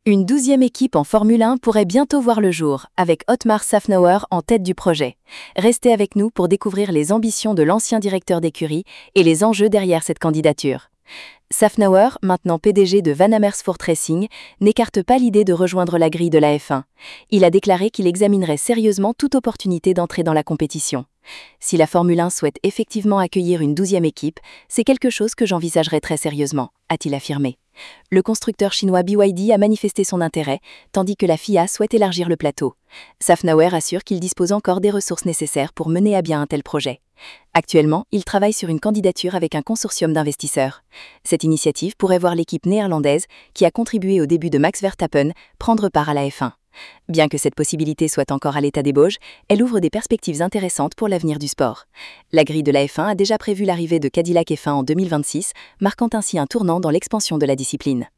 Une 12e équipe en Formule 1 pourrait bientôt voir le jour, avec Otmar Szafnauer en tête du projet. Restez avec nous pour découvrir les ambitions de l'ancien directeur d'écurie et les enjeux derrière cette candidature. Szafnauer, maintenant PDG de Van Amersfoort Racing, n'écarte pas l'idée de rejoindre la grille de la F1. Il a déclaré qu'il examinerait sérieusement toute opportunité d'entrer dans la compétition. Si la Formule 1 souhaite effectivement accueillir une 12e équipe, c'est quelque chose que j'envisagerai très sérieusement, a-t-il affirmé. Le constructeur chinois BYD a manifesté son intérêt, tandis que la FIA souhaite élargir le plateau. Szafnauer assure qu'il dispose encore des ressources nécessaires pour mener à bien un tel projet. Actuellement, il travaille sur une candidature avec un consortium d'investisseurs. Cette initiative pourrait voir l'équipe néerlandaise, qui a contribué au début de Max Verstappen, prendre part à la F1. Bien que cette possibilité soit encore à l'état d'ébauche, elle ouvre des perspectives intéressantes pour l'avenir du sport. La grille de la F1 a déjà prévu l'arrivée de Cadillac F1 en 2026, marquant ainsi un tournant dans l'expansion de la discipline.